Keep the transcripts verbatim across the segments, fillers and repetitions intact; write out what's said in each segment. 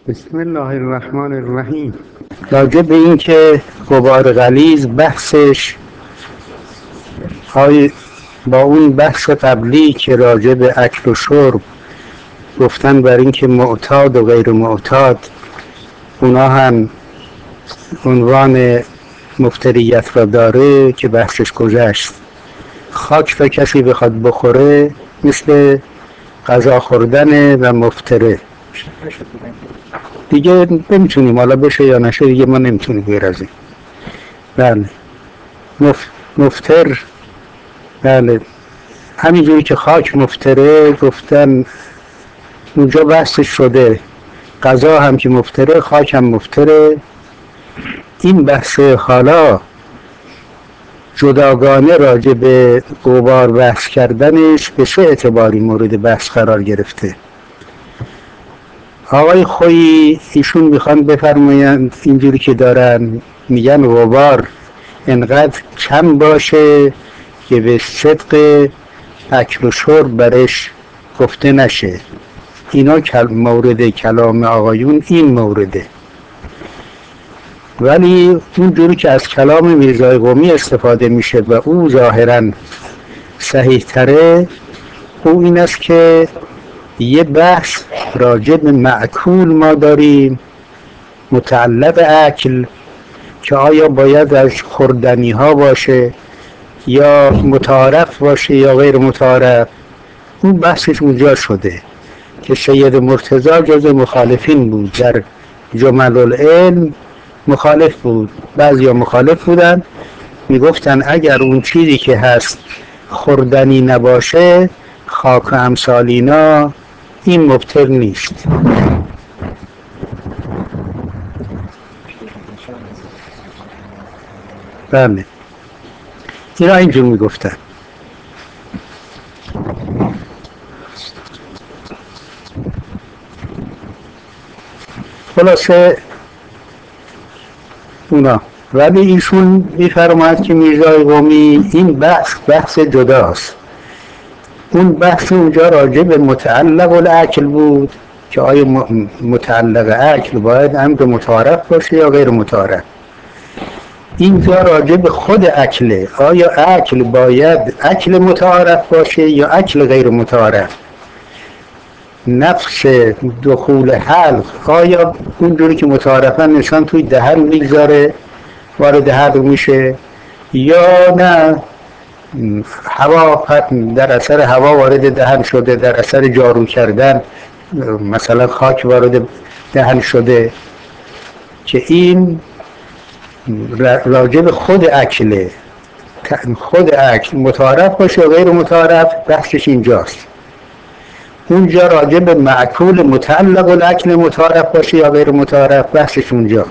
بسم الله الرحمن الرحیم. راجع به این که غبار غلیظ بحثش های با اون بحث قبلی که راجع به اکل و شرب گفتن بر این که معتاد و غیر معتاد اونا هم عنوان مفتریت را داره که بحثش گذشت. خاک تا کسی بخواد بخوره مثل غذا خوردن و مفتره دیگه نمیتونیم، حالا بشه یا نشه دیگه ما نمیتونیم غیر از این. بله مف... مفتر بله همینجوری که خاک مفتره گفتن اونجا بحثش شده، غذا هم که مفتره خاک هم مفتره. این بحث حالا جداگانه راجع به غبار بحث کردنش به چه اعتباری مورد بحث قرار گرفته؟ آقای خویی ایشون میخوان بفرمایند اینجوری که دارن میگن غبار انقدر کم باشه که به صدق اکل و شرب برش گفته نشه. اینا مورد کلام آقایون این مورده، ولی اونجوری که از کلام میرزای قمی استفاده میشه و او ظاهرا صحیح تره، او این است که یه بحث راجع به مأکول ما داریم متعلق اکل که آیا باید از خوردنی ها باشه یا متعارف باشه یا غیر متعارف. اون بحثش اونجا شده که سید مرتضی جز مخالفین بود، در جمل العلم مخالف بود. بعضی ها مخالف بودن، میگفتن اگر اون چیزی که هست خوردنی نباشه خاک و امثالینا این مبتل نیست. بله اینا اینجور میگفتن. خلاصه اونا، ولی ایشون میفرماید که میرزای قمی این بحث بحث جداست. اون بحث اونجا راجع به متعلق الاکل بود که آیا متعلق اکل باید امر متعارف باشه یا غیر متعارف. اینجا راجع به خود اکله، آیا اکل باید اکل متعارف باشه یا اکل غیر متعارف. نفس دخول حلق آیا اونجوری که متعارفاً نشان توی دهن میگذاره وارد حلق میشه یا نه هوا در اثر هوا وارد دهن شده، در اثر جارو کردن مثلا خاک وارد دهن شده. که این راجع به خود اکله، خود اکل متعارف باشه و غیر متعارف بحثش اینجاست. اونجا راجع به مأکول متعلق الاکل متعارف باشه یا غیر متعارف بحثش اونجا.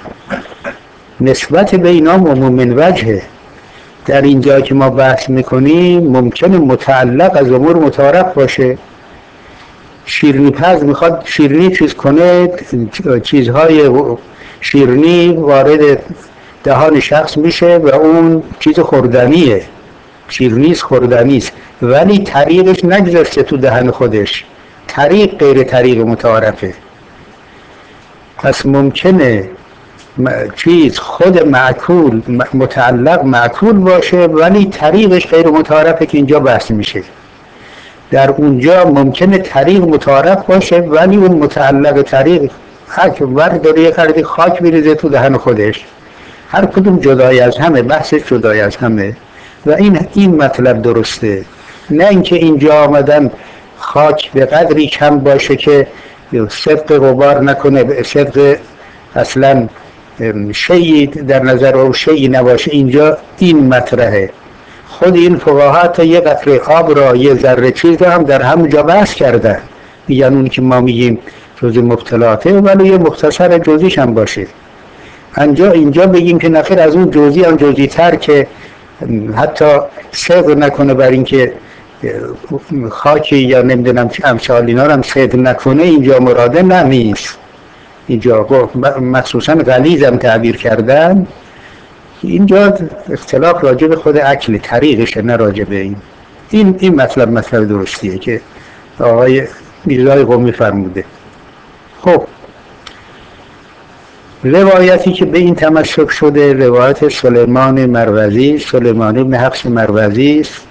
نسبت به اینا من وجهه. در اینجا که ما بحث میکنیم ممکنه متعلق از امور متعارف باشه. شیرینی پز میخواد شیرینی چیز کنه، چیزهای شیرینی وارد دهان شخص میشه و اون چیز خوردنیه، شیرینیست خوردنیست، ولی طریقش نگذاشته تو دهن خودش، طریق غیر طریق متعارفه. پس ممکنه چیز خود معکول متعلق معکول باشه ولی طریقش غیر متعارفه که اینجا بحث میشه. در اونجا ممکنه طریق متعارف باشه ولی اون متعلق طریق اکبر داره یه خردی خاک میریزه تو دهن خودش. هر کدوم جدای از همه، بحثش جدای از همه و این این مطلب درسته. نه اینکه اینجا آمدن خاک به قدری کم باشه که صدق غبار نکنه، صدق اصلا شیئی در نظر او شیئی نباشه. اینجا این مطرحه. خود این فقها تا یه قطره آب را یه ذره چیز را هم در همونجا بحث کردن، میگن اون که ما میگیم جزء مبتلاته ولی یه مختصر جزیش هم باشه. اینجا اینجا بگیم که نخیر از اون جزئی هم جزئی تر که حتی صدق نکنه بر این که خاکی یا نمیدونم چه امثال اینا هم صدق نکنه، اینجا مراده نمیست. اینجا مخصوصا غلیظ هم تعبیر کردن. اینجا اختلاف راجع به خود اکل طریقشه، نه راجع به این. این این مطلب مطلب درستیه که آقای میرزای قمی فرموده. خب روایتی که به این تمسک شده روایت سلیمان مروزی، سلیمان بن حفص مروزی است.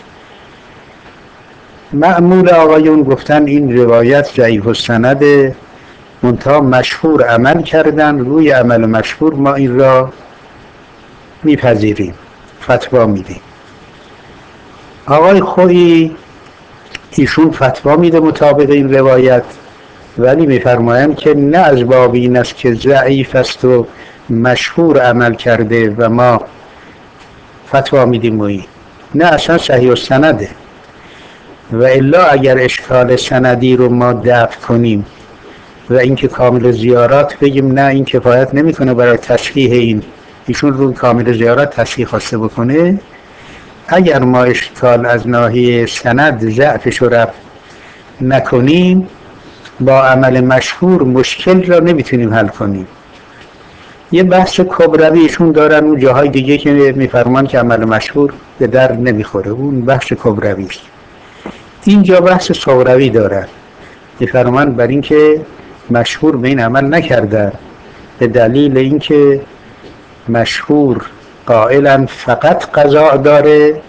معمول آقایون گفتن این روایت ضعیف السند، منتها مشهور عمل کردن، روی عمل مشهور ما این را میپذیریم، فتوا میدیم. آقای خویی ایشون فتوا میده مطابق این روایت، ولی میفرمایند که نه از باب این است که ضعیف است و مشهور عمل کرده و ما فتوا میدیم و این، نه اصلا صحیح السنده. و الا اگر اشکال سندی رو ما دفع کنیم و اینکه کامل زیارات بگیم نه این کفایت نمیکنه برای تصحیح این، ایشون رو کامل زیارات تصحیح خواسته بکنه، اگر ما اشکال از ناحیه سند ضعفش رو رفع نکنیم با عمل مشهور مشکل را نمیتونیم حل کنیم. یه بحث کبروی ایشون دارن اون جاهای دیگه که میفرمان که عمل مشهور به در نمیخوره، اون بحث کبروی است. اینجا بحث صغروی دارن، میفرمان بر این که مشهور به این عمل نکردن به دلیل اینکه مشهور قائلا فقط قضا داره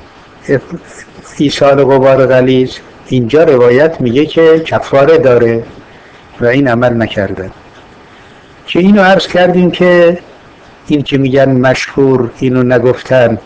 ایصال غبار غلیظ، اینجا روایت میگه که کفاره داره و این عمل نکردن. که اینو عرض کردیم که این که میگن مشهور اینو نگفتن،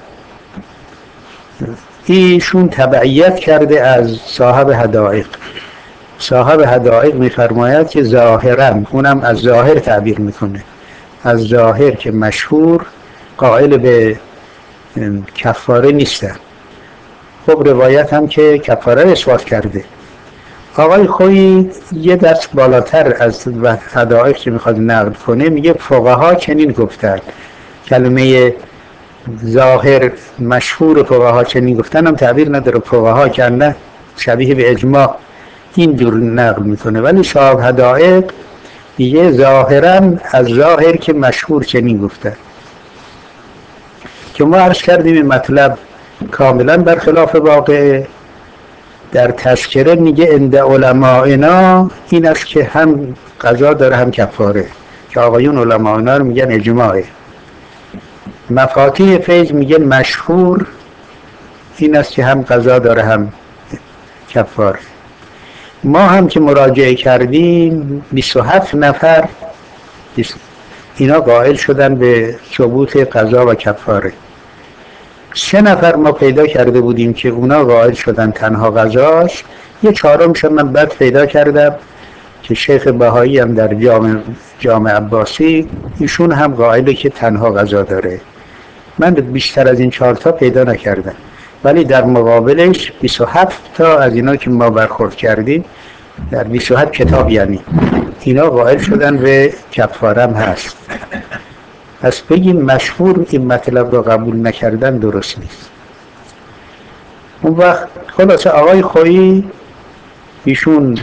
ایشون تبعیت کرده از صاحب حدائق. صاحب حدائق میفرماید که ظاهرا، اونم از ظاهر تعبیر میکنه، از ظاهر که مشهور قائل به کفاره نیستن. خب روایت هم که کفاره اثبات کرده. آقای خویی یه دست بالاتر از حدائق که میخواد نقل کنه میگه فقها چنین گفتن، کلمه ظاهر مشهور فقها چنین گفتن هم تعبیر نداره، فقها کنه شبیه به اجماع این جور نقل میکنه، ولی صاحب حدائق میگه ظاهرا از ظاهر که مشهور چنین گفتن. که ما عرض کردیم این مطلب کاملا برخلاف واقعه. در تذکره میگه عند علمائنا این است که هم قضا داره هم کفاره، که آقایون علمائنا رو میگن اجماعه. مفاتیح فیض میگه مشهور این است که هم قضا داره هم کفاره. ما هم که مراجعه کردیم بیست و هفت نفر اینا قائل شدن به ثبوت قضا و کفاره. سه نفر ما پیدا کرده بودیم که اونا قائل شدن تنها قضاست. یه چهارمش من بعد پیدا کردم که شیخ بهایی هم در جامع جامع عباسی، ایشون هم قائله که تنها قضا داره. من بیشتر از این چهار تا پیدا نکردم، ولی در مقابلش بیست و هفت تا از اینا که ما برخورد کردیم در بیست و هفت کتاب یعنی اینا قائل شدن به کفاره هم هست. پس بگیم مشهور این مطلب را قبول نکردن درست نیست. اون وقت خلاصه آقای خویی ایشون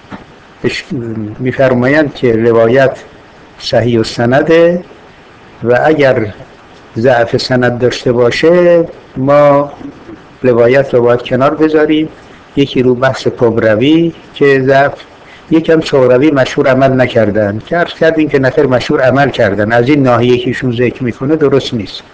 میفرمایند که روایت صحیح السنده و اگر ضعف سند داشته باشه ما روایت رو باید کنار بذاریم. یکی رو بحث کبروی که ضعف، یکم صغروی مشهور عمل نکردن که عرض کردیم که نفر مشهور عمل کردن، از این ناحیه که ایشون ذکر میکنه درست نیست.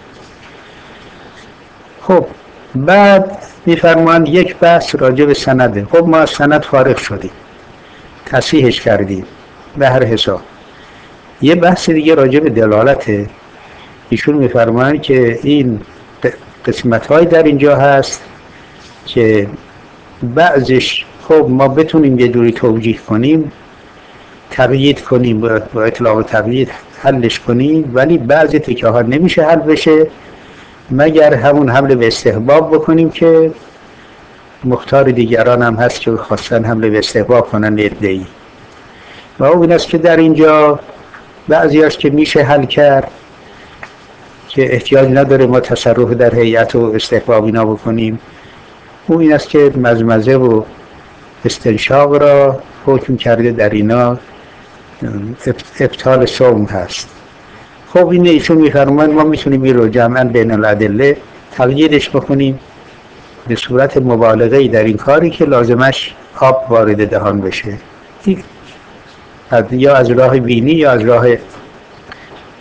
خب بعد میفرمایند یک بحث راجع به سنده. خب ما از سند فارغ شدیم، تصحیحش کردیم به هر حساب. یه بحث دیگه راجع به دلالته. ایشون میفرمایند که این قسمت‌های در اینجا هست که بعضش خب ما بتونیم یه جوری توجیه کنیم، تبیید کنیم، با اطلاق تبیید حلش کنیم، ولی بعضی تکه ها نمیشه حل بشه مگر همون حمله به استحباب بکنیم که مختار دیگران هم هست که خواستن حمله به استحباب کنن ادعی. و اون است که در اینجا بعضی هست که میشه حل کرد که احتیاج نداره ما تصرف در هیئت و استحباب اینا بکنیم. اون این است که مزمزه و استنشاق را حکم کرده در اینا ابطال صوم هست. خب این ایشون میفرمایند ما میتونیم این رو جمعاً بین الادله تقییدش بکنیم به صورت مبالغه‌ای در این کاری که لازمش آب وارد دهان بشه، یا از راه بینی یا از راه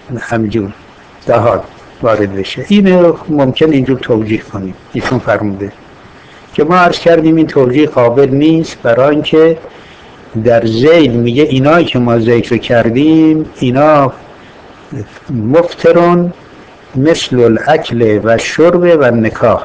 همجور دهات وارد بشه. اینو ممکن اینجور توجیه کنیم. ایشون فرموده که ما عرض کردیم این توجیه قابل نیست، برای اینکه در ذیل میگه اینایی که ما ذکر کردیم اینا مفترون مثل الاکل و شرب و نکاح.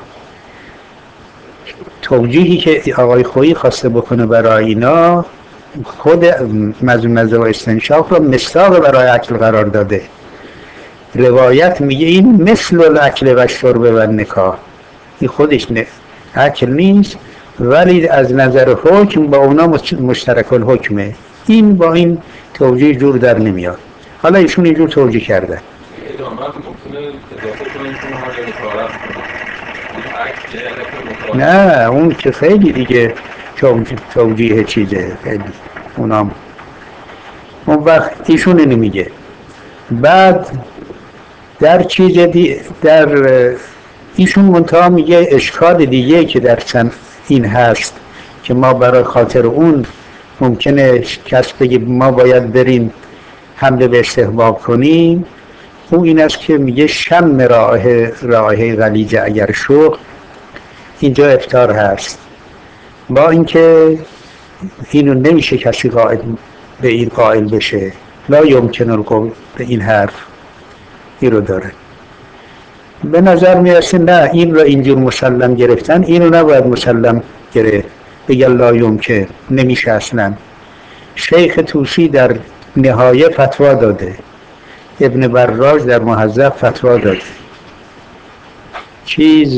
توجیهی که آقای خویی خواسته بکنه برای اینا خود مضمون نظر و استنشاق رو مصداق برای اکل قرار داده. روایت میگه این مثل الاکل و شرب و نکاح، این خودش نه اکل نیست ولی از نظر حکم با اونا مشترک الحکمه. این با این توجیه جور در نمیاد. حالا ایشون اینجور توجیه کرده. نه اون که خیلی دیگه توجیه چیزه، خیلی اونام اون وقت ایشون اینو میگه. بعد در چیز دی در ایشون منتها میگه اشکال دیگه که در سن این هست که ما برای خاطر اون ممکنه کس بگه ما باید بریم حمله به استحباب کنیم، اون این است که میگه شم رائحه رائحه غلیظه اگر شوق اینجا افطار هست، با اینکه اینو نمیشه کسی قائل به این قائل بشه، لا یمکن القول به این حرف این رو داره. به نظر میرسه نه این رو اینجور مسلم گرفتن، اینو نباید مسلم گرفت، بگه لا یمکن نمیشه اصلا. شیخ طوسی در نهایه فتوا داده، ابن براج در مهذب فتوا داده، چیز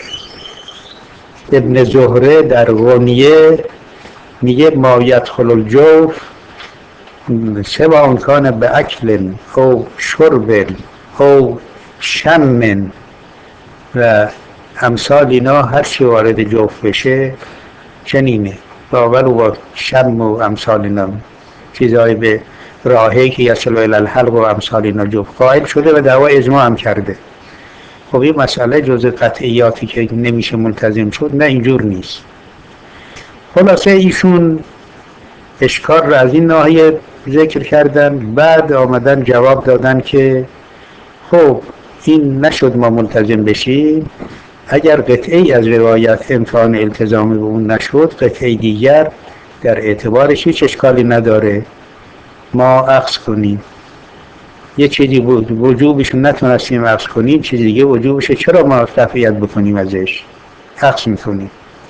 ابن زهره در غنیه میگه ما یدخل الجوف سوا امکان به اکل او شرب او شم و امثال اینا هر چی وارد جوف بشه چنینه، باور و شم و امثال اینا چیزهای به راهی که یصل الی الحلق و امثال اینا جوف قائل شده و دعوا اجماع هم کرده. خب این مسئله جز قطعیاتی که نمیشه ملتزم شد، نه اینجور نیست. خلاصه ایشون اشکال را از این ناحیه ذکر کردن، بعد آمدن جواب دادن که خب این نشد ما ملتزم بشیم، اگر قطعی از روایت امکان التزام به اون نشد قطعی دیگر در اعتبارش هیچ اشکالی نداره ما اخذ کنیم. یه چیزی وجوبش نتونستیم اخذ کنیم، چیزی دیگه وجوبشه، چرا ما تفریط بکنیم ازش؟ اخذ میکنیم.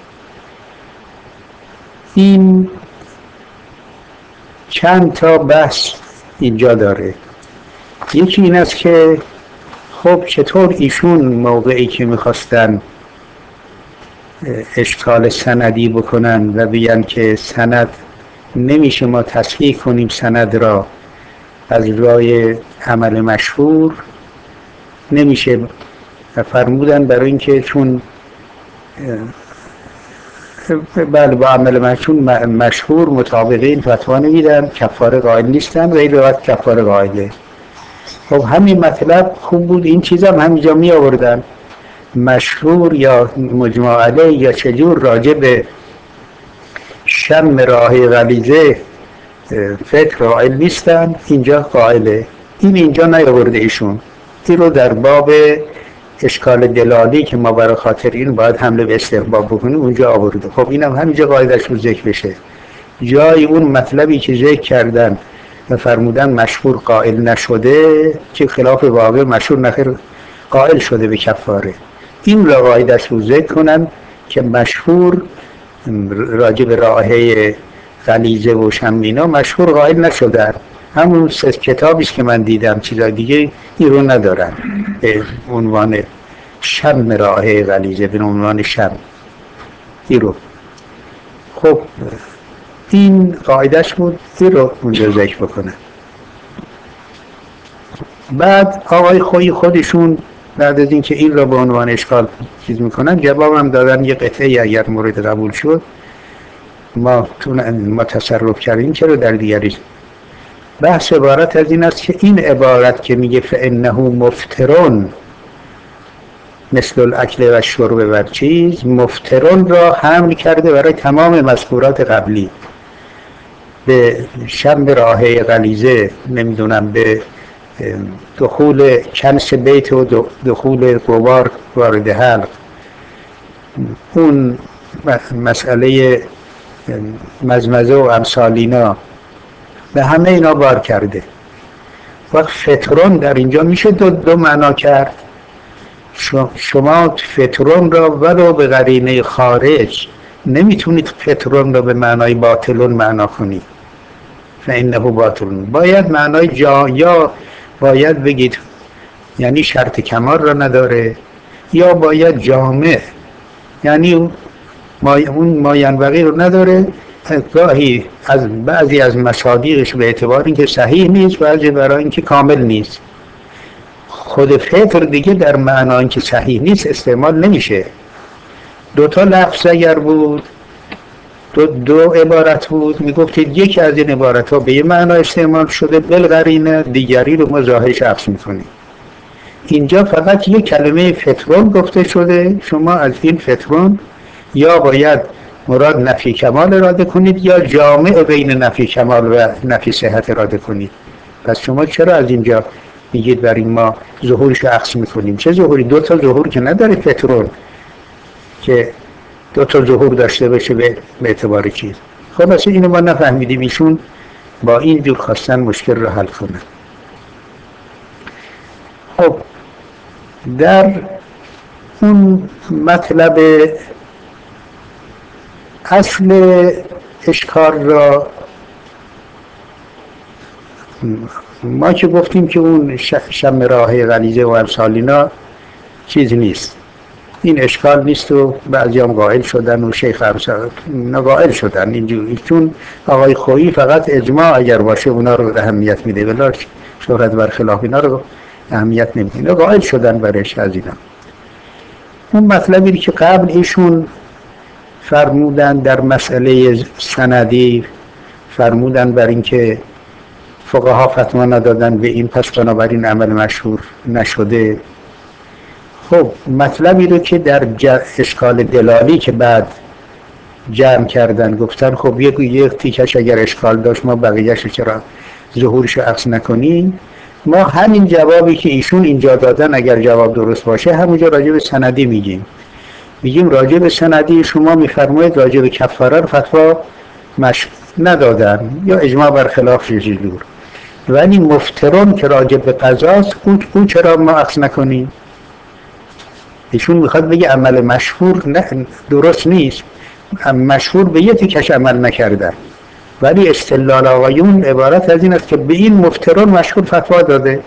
این چند تا بحث اینجا داره. یکی این است که خب چطور ایشون موقعی که میخواستن اشکال سندی بکنن و بگن که سند نمیشه ما تصحیح کنیم سند را از رای عمل مشهور نمیشه، فرمودن برای اینکه چون بله با عمل مشهور مشهور مطابقه این فتوا نمیدن، کفاره قائل نیستن و این روایت کفاره قائله. خب همین مطلب خوب بود، این چیز هم همینجا می آوردن، مشهور یا مجمع علیه یا چجور راجع به شم راه غلیظه فکر قائل نیستن، اینجا قائله. این اینجا نیاورده ایشون، این رو در باب اشکال دلالی که ما برای خاطر این باید حمله به استحباب بکنیم اونجا آورده. خب اینم همینجا قاعدش رو ذکر بشه، جای اون مطلبی که ذکر کردن و فرمودن مشهور قائل نشده که خلاف واقع مشهور نخیر قائل شده به کفاره، این را قاعدش رو ذکر کنن که مشهور راجع به راهه غلیظه و شمینا مشهور قائل نشدن. همون سه کتابیست که من دیدم چیزا دیگه این رو ندارن به عنوان شم راهه غلیظه، به عنوان شم این رو. خب این قاعدش بود، این رو اونجا ذکر بکنه. بعد آقای خویی خودشون بعد از اینکه این را به عنوان اشکال چیز میکنن جواب هم دادن، یه قطعه اگر مورد قبول شد ما ما تصرف کردیم که رو در دیگری. بحث عبارت از این است که این عبارت که میگه فانه مفترون مثل الاکل و شرب و چیز، مفترون را حمل کرده برای تمام مذکورات قبلی، به شم راهه غلیظه، نمیدونم به دخول کنس بیت و دخول غبار وارد حلق، اون مسئله مزمزه و امثال اینا، به همه اینا بار کرده. وقت فترون در اینجا میشه دو, دو معنا کرد. شما فترون را ولو به قرینه خارج نمیتونید فترون را به معنای باطلون معنا کنید، فانه باطلون. باید معنای جا، یا باید بگید یعنی شرط کمال را نداره، یا باید جامع یعنی ما اون ماینبغی رو نداره. گاهی از بعضی از مصادیقش به اعتبار اینکه صحیح نیست، بعضی برای اینکه کامل نیست. خود فطر دیگه در معنای اینکه صحیح نیست استعمال نمیشه. دو تا لفظ اگر بود، دو, دو عبارت بود، میگفتید یکی از این عبارت ها به یه معنا استعمال شده بالقرینه، دیگری رو ما ظاهرش عکس میکنیم. اینجا فقط یک کلمه فطرون گفته شده، شما از این فطرون یا باید مراد نفی کمال اراده کنید یا جامع بین نفی کمال و نفی صحت اراده کنید. پس شما چرا از اینجا میگید برای ما ظهورش رو عکس میکنیم؟ چه ظهوری؟ دو تا ظهور که نداره فطرون که دو تا ظهور داشته باشه به اعتبار چیز. خب اصلا اینو ما نفهمیدیم، ایشون با این جور خواستن مشکل رو حل کنن. خب در اون مطلب اصل اشکال را ما که گفتیم که اون شم راه غلیظه و امثال اینا چیز نیست، این اشکال نیست و بعضی هم قائل شدن و شیخ امثال اینا قائل شدن اینجوری، چون آقای خویی فقط اجماع اگر باشه اونا رو اهمیت میده، ولی شهرت برخلاف اینا رو اهمیت نمیده. اینا قائل شدن برش از اینا. اون مطلبی که قبل ایشون فرمودن در مسئله سندی، فرمودن بر اینکه فقها فتوا ندادن به این، پس بنابراین عمل مشهور نشده. خب مطلبی رو که در اشکال دلالی که بعد جمع کردن گفتن خب یک یک تیکش اگر اشکال داشت ما بقیه‌اش رو چرا ظهورش رو عکس نکنیم؟ ما همین جوابی که ایشون اینجا دادن اگر جواب درست باشه همونجا راجع به سندی میگیم. میگیم راجع به سندی شما میفرمایید راجع به کفاره رو فتوا مش ندادن یا اجماع برخلاف جور، ولی مفترون که راجع به قضاست اون چرا ما عکس نکنیم؟ ایشون میخواد بگه عمل مشهور نه درست نیست، مشهور به یه تیکش عمل نکردن، ولی استدلال آقایون عبارت از این است که به این مفترون مشهور فتوا داده.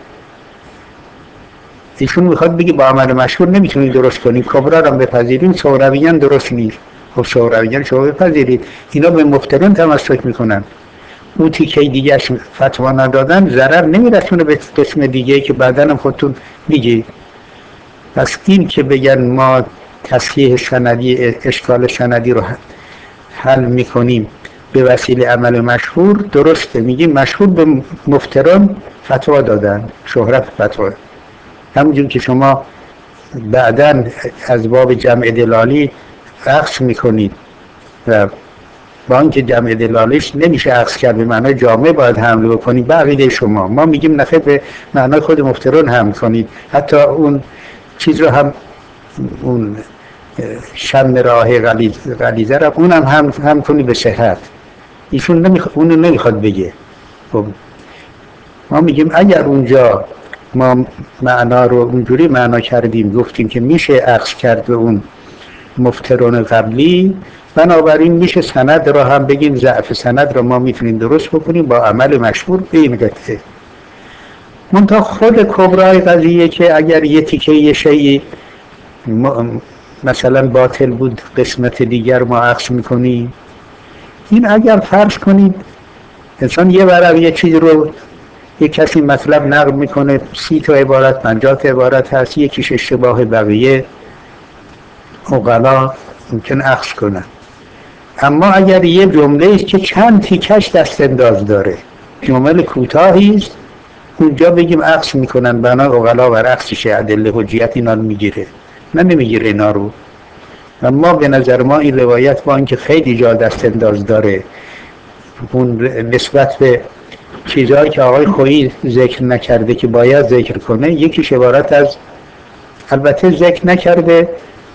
ایشون میخواد بگه با عمل مشهور نمیتونید درست کنید، کبرا رو بپذیریم، شورویان درست نیست. خب شورویان شما بپذیرید، اینا به مفترون تمسک میکنن، اون تیکه دیگه فتوا ندادن ضرر نمیرسونه به قسم دیگه که بعداً هم خودتون میگید. پس این که بگن ما تصحیح سندی، اشکال سندی رو حل میکنیم به وسیله عمل مشهور، درسته، میگیم مشهور به مفتران فتوا دادن، شهرت فتوا. همونجور که شما بعداً از باب جمع دلالی عکس میکنید و با اینکه جمع دلالیش نمیشه عکس کرد به معنای جامعه باید حمل بکنید به عقیده شما، ما میگیم نخیر به معنای خود مفتران حمل کنید. حتی اون چیز رو هم، اون شم راه غلیظه رو اونم هم هم کنی به صحت. ایشون نمیخواد، اونو نمیخواد بگه. خب ما میگیم اگر اونجا ما معنا رو اونجوری معنا کردیم، گفتیم که میشه عکس کرد به اون مفترون قبلی، بنابراین میشه سند رو هم بگیم ضعف سند رو ما میتونیم درست بکنیم با عمل مشهور به این قطعه. منتها خود کبرای قضیه که اگر یه تیکه یه شیئی مثلا باطل بود قسمت دیگر ما عکس میکنیم، این اگر فرض کنید انسان یه ورق یه چیز رو یک کسی مطلب نقل میکنه، سی تا عبارت پنجاه تا عبارت هست، یکیش اشتباه بقیه عقلا ممکن عکس کنن. اما اگر یه جمله است که چند تیکش دست انداز داره، جمله کوتاهی است، اونجا بگیم عکس میکنن، بنا عقلا بر عکسش ادله حجیت اینا رو میگیره، نه نمیگیره اینا رو. اما به نظر ما این روایت با اینکه خیلی جا دست انداز داره، اون نسبت به چیزهایی که آقای خویی ذکر نکرده که باید ذکر کنه، یکیش عبارت از، البته ذکر نکرده،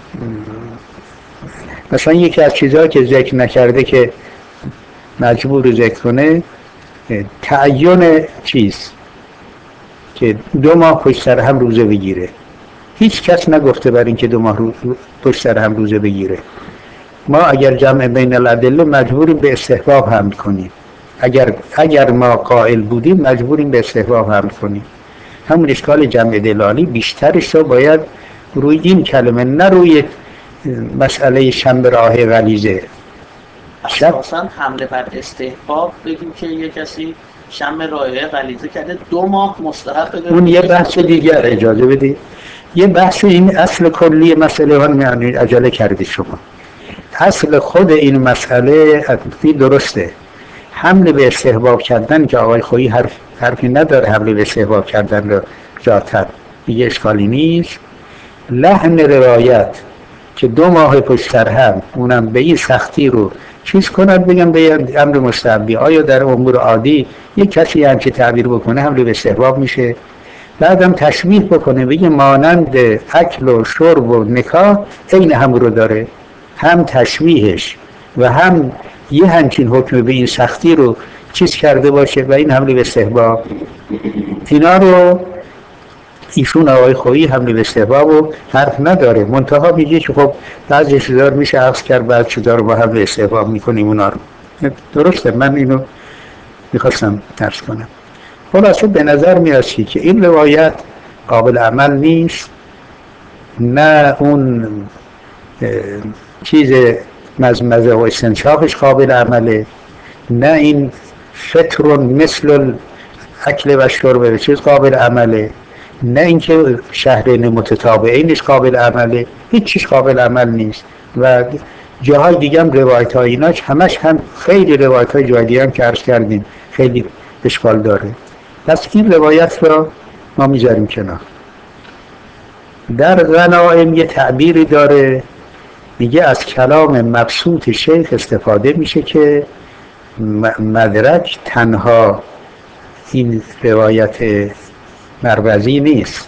مثلا یکی از چیزهایی که ذکر نکرده که مجبور ذکر کنه، تعین چیز که دو ماه پشت سر هم روزه بگیره. هیچ کس نگفته بر این که دو ماه پشت سر هم روزه بگیره. ما اگر جمع بین الادله مجبوریم به استحباب حمل کنیم. اگر اگر ما قائل بودیم مجبوریم به استحباب حمل کنیم. همون اشکال جمع دلالی بیشترش رو باید روی این کلمه، نه روی مسئله شنبه راه غلیظه. اساساً حمله بر استحباب بگیم که یک کسی شنبه راه غلیظه کرده دو ماه مستحب بده. اون یه بحث دیگر، اجازه بدید یه بحث. این اصل کلی مسئله ها یعنی عجله کردی شما. اصل خود این مسئله درسته. حمله به استحباب کردن که آقای خویی حرف حرفی نداره، حمله به استحباب کردن رو ذاتاً دیگه اشکالی نیست. لحن روایت که دو ماه پشت سر هم اونم به این سختی رو چیز کنند، بگم به امر مستحبی. آیا در امور عادی یک کسی همچه تعبیر بکنه حمله به استحباب میشه؟ بعدم تشبیه بکنه بگه مانند اکل و شرب و نکاح عین هم رو داره، هم تشبیهش و هم یه همچین حکم به این سختی رو چیز کرده باشه و این حمله به استحباب. اینا رو ایشون آقای خویی حمله به استحباب و حرف نداره، منتها میگه که خب بعضی چیزا رو میشه عکس کرد، بعضی چیزا رو با حمله به استحباب میکنیم. اونا رو درسته، من اینو میخواستم درس کنم. خلاصه به نظر میرسی که این روایت قابل عمل نیست، نه اون چیز مزمزه و استنشاقش قابل عمله، نه این فطر مثل اکل و شرب چیز قابل عمله، نه اینکه شهرین متتابعینش قابل عمله، هیچ چیز قابل عمل نیست. و جاهای دیگه هم روایت های ایناش همش هم خیلی روایت های جای دیگه هم که عرض کردیم خیلی اشکال داره. پس این روایت را ما میذاریم کنار. در غنائم یه تعبیری داره، میگه از کلام مبسوط شیخ استفاده میشه که مدرک تنها این روایت مروزی نیست.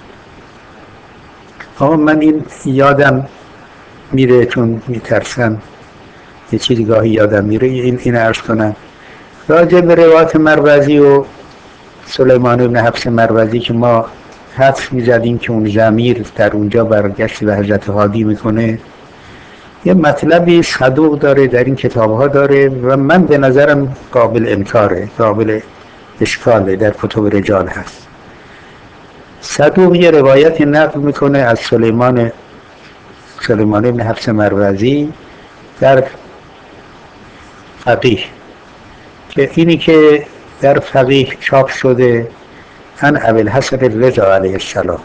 اما من این یادم میره چون میترسم یه چیزی گاهی یادم میره این این عرض کنم راجع به روایت مروزی و سلیمان بن حفص مروزی که ما حدس میزدیم که اون ضمیر در اونجا برگشت به حضرت هادی میکنه. یه مطلبی صدوق داره در این کتابها داره و من به نظرم قابل انکاره، قابل اشکاله، در کتب رجال هست. صدوق یه روایت نقل میکنه از سلیمان سلیمان بن حفص مروزی در فقیه که اینی که در فقیه چاپ شده عن ابوالحسن الرضا علیه السلام.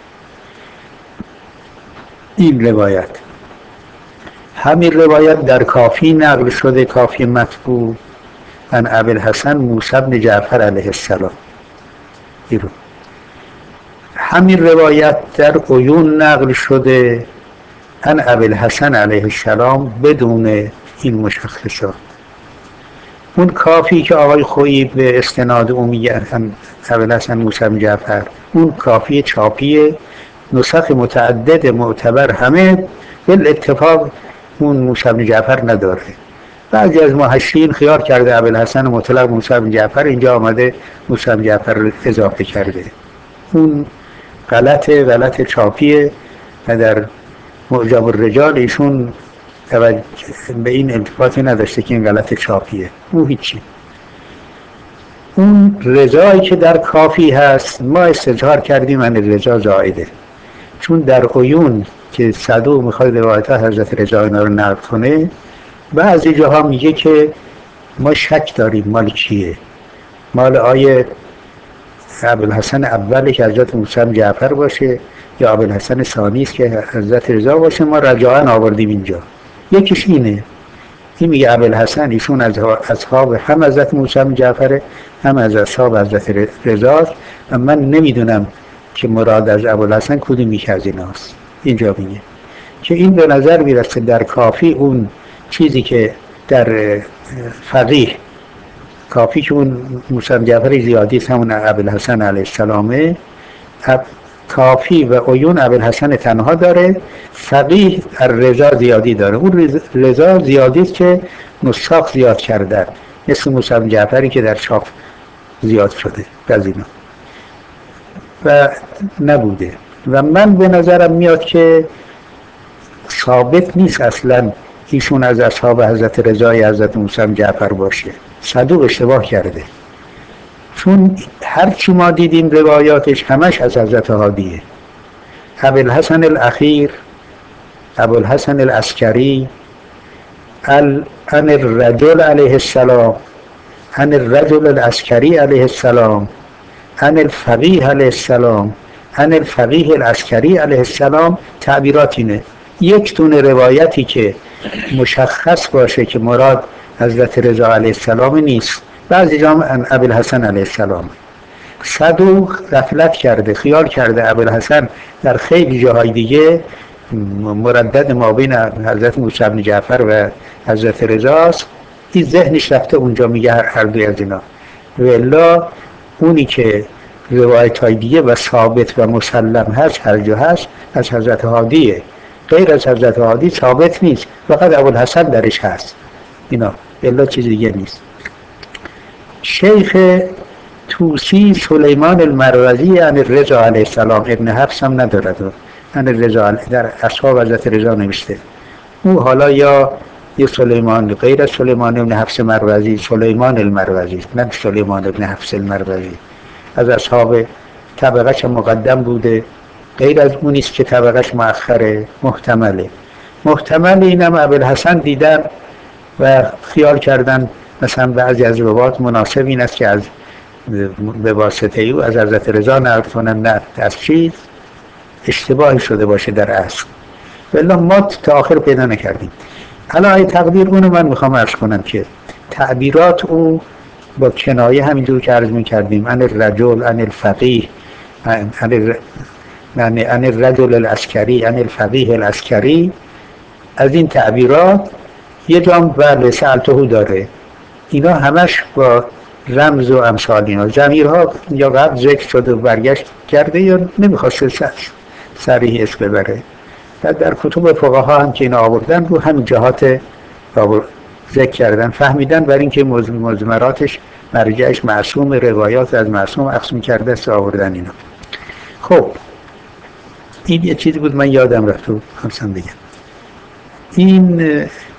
این روایت همین روایت در کافی نقل شده، کافی مطبوع، عن ابوالحسن موسی بن جعفر علیه السلام. ایرو. همین روایت در عیون نقل شده عن ابوالحسن علیه السلام بدون این مشخصات. اون کافی که آقای خویی به استناد او میگه ابوالحسن موسی بن جعفر، اون کافی چاپی نسخ متعدد معتبر همه بالاتفاق اون موسی بن جعفر نداره. بعضی از محشین خیال کرده ابوالحسن مطلق موسی بن جعفر، اینجا آمده موسی بن جعفر رو اضافه کرده. اون غلط غلط چاپیه و در معجم الرجال ایشون به این التفاتی نداشته که این غلط چاپیه. او هیچی. اون رضایی که در کافی هست ما استظهار کردیم ان رضا زائده، چون در عیون که صدوق میخواد روایت حضرت رضا اینا رو نقل کنه بعضی جاها میگه که ما شک داریم مال کیه، مال آیه ابوالحسن اولی که حضرت موسی بن جعفر باشه یا ابوالحسن ثانی است که حضرت رضا باشه. ما رجاءً آوردیم اینجا. یکیش اینه، این میگه ابوالحسن ایشون از اصحاب هم حضرت موسی بن جعفر هم از اصحاب حضرت رضا و من نمیدونم که مراد از ابوالحسن کدوم یک از ایناست. اینجا میگه که این به نظر میرسه در کافی اون چیزی که در فقیه کافی که اون موسی جعفر زیادی همون ابوالحسن علیه السلامه، کافی و عیون ابوالحسن تنها داره، فقیه الرضا زیادی داره. اون رضا زیادی است که نساخ زیاد کرده، مثل موسی جعفری که در چاپ زیاد شده گزینا و نبوده. و من به نظرم میاد که ثابت نیست اصلا ایشون از اصحاب حضرت رضای حضرت موسی جعفر باشه. صدوق اشتباه کرده، چون هر چی ما دیدیم روایاتش همش از حضرت هادیه. ابوالحسن الاخیر، ابوالحسن العسکری، عن الرجل علیه السلام، عن الرجل العسکری علیه السلام، عن الفقیه علیه السلام، عن الفقیه العسکری علیه السلام، تعبیرات اینه. یک دونه روایتی که مشخص باشه که مراد حضرت رضا علیه السلام نیست. بعضی جا هم ابوالحسن علیه السلام. صدوق غفلت کرده، خیال کرده ابوالحسن در خیلی جاهای دیگه مردد ما بین حضرت موسی بن جعفر و حضرت رضاست، این ذهنش رفته اونجا، میگه هر دوی از اینا. والا اونی که روایت های دیگه و ثابت و مسلم هست هر جا هست از حضرت هادیه، غیر از حضرت هادی ثابت نیست، فقط ابوالحسن درش هست اینا، والا چیز دیگه نیست. شیخ توسی سلیمان المروزی عن الرضا علیه السلام، ابن حفص هم ندارد، عن الرضا در اصحاب حضرت رضا نوشته. او حالا یا یه سلیمان غیر از سلیمان ابن حفص مروزی، سلیمان المروزی، نه سلیمان ابن حفص المروزی، از اصحاب طبقش مقدم بوده، غیر از اونیست که طبقش مؤخره. محتمله محتمل اینم ابوالحسن دیدن و خیال کردن مثلا بعضی از روایات مناسب این است که از به واسطه او از حضرت رضا نقل کنن، نه از چیز اشتباهی شده باشه در اصل. ولی ما تا آخر پیدا نکردیم. حالا ای تقدیر اونو من میخوام عرض کنم که تعبیرات او با کنایه همینجور که عرض میکردیم، عن الرجل، عن الفقیه، عن الرجل العسکری، عن الفقیه العسکری، از این تعبیرات یه جام بله سألته داره. اینا همش با رمز و امثال اینا، ضمیرها یا قبل ذکر شده و برگشت کرده یا نمیخواسته صریح اسم ببره. و در کتب فقها هم که اینا آوردن رو همین جهات ذکر کردن، فهمیدن برای اینکه مضمراتش مرجعش معصوم، روایات از معصوم اخذ می‌کرده است آوردن اینا. خب این یه چیزی بود من یادم رفت و خواستم بگم. این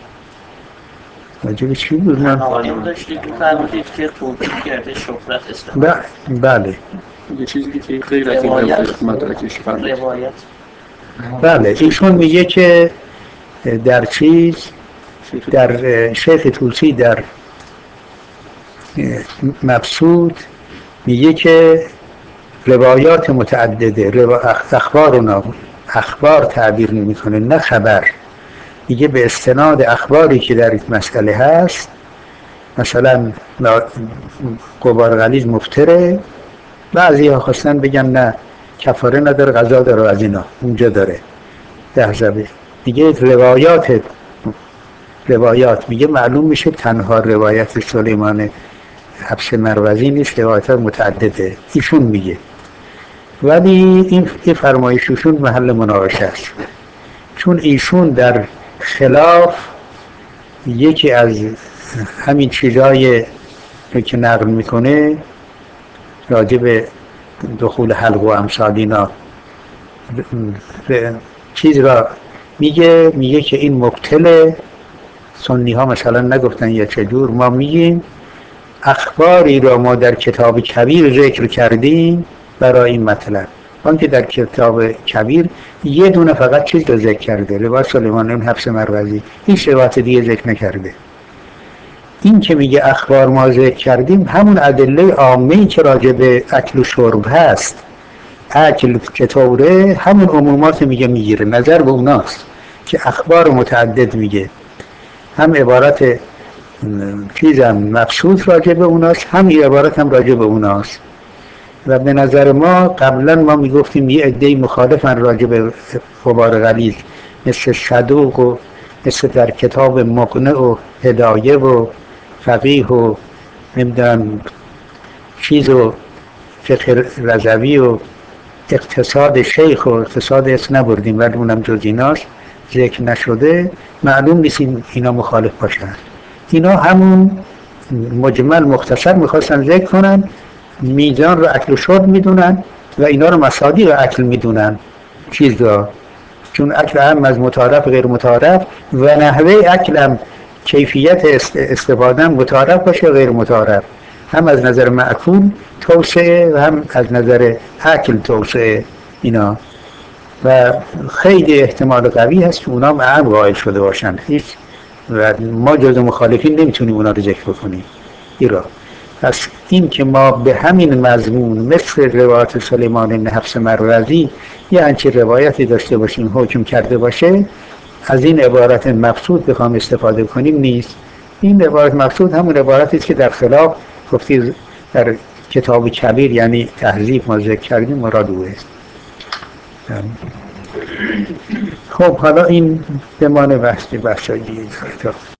واجب چی بود؟ من آقایون داشتید می‌فرمودید که توجیه کرده شهرت اسلام. بله یه چیزی که غیر از این روایت مدرکش فرمودید. روایت بله ایشون میگه که در چیز در شیخ توسی در مبسوط میگه که روایات متعدده، روا... اخبار اونا اخبار تعبیر نمی کنه نه خبر. میگه به استناد اخباری که در این مسئله هست، مثلا غبار غلیظ مفتره، بعضی ها خواستن بگن نه کفاره نداره قضا داره، از اینا اونجا داره دهزبه. میگه روایات روایات میگه معلوم میشه تنها روایت سلیمان حفص مروزی نیست، روایت متعدده ایشون میگه. ولی این فرمایششون محل مناقشه است، چون ایشون در خلاف یکی از همین چیزای که نقل میکنه راجع به دخول حلق و امثال اینا چیز را میگه، میگه که این مبتله. سنی ها مثلا نگفتن یا چجور، ما میگیم اخباری را ما در کتاب کبیر ذکر کردیم برای این مطلب. آن که در کتاب کبیر یه دونه فقط چیز رو ذکر کرده، روایت سلیمان بن حفص مروزی، هیچ روایت دیگه ذکر نکرده. این که میگه اخبار ما ذکر کردیم همون ادله عامه‌ای که راجع به اکل و شرب هست، اکل چطوره، همون عمومات میگه میگیره، نظر به اوناست که اخبار متعدد میگه، هم عبارت چیزم مبسوط راجع به اوناست، هم عبارت هم راجع به اوناست. و به نظر ما قبلا ما میگفتیم یه عده‌ای مخالفن راجع به غبار غلیظ، مثل صدوق و مثل در کتاب مقنع و هدایه و فقیه و نمیدونم چیز و فقه رضوی و اقتصاد شیخ و اقتصاد اسم نبردیم ولی اونم جز ایناست ذکر نشده، معلوم نیست اینا مخالف باشن. اینا همون مجمل مختصر میخواستن ذکر کنن، میزان رو اکل و شرب میدونن و اینا رو مصادیق اکل میدونن چیزا، چون اکل هم از متعارف غیر متعارف و نحوه اکل هم کیفیت استفاده متعارف باشه غیر متعارف، هم از نظر معکول توسعه و هم از نظر اکل توسعه اینا، و خیلی احتمال قوی هست که اونا معم قائل شده باشن هیچ، و ما جز مخالفین نمیتونیم اونا رو ذکر بکنیم ایرا. پس این که ما به همین مضمون مثل روایت سلیمان بن حفص مروزی یه همچین روایتی داشته باشیم حکم کرده باشه، از این عبارت مقصود بخوام استفاده کنیم نیست. این عبارت مقصود همون عبارتی است که در خلاف گفتی در کتاب کبیر یعنی تهذیب ما ذکر کردیم مراد او است. خب حالا این بمانه بحث بحث دیگه.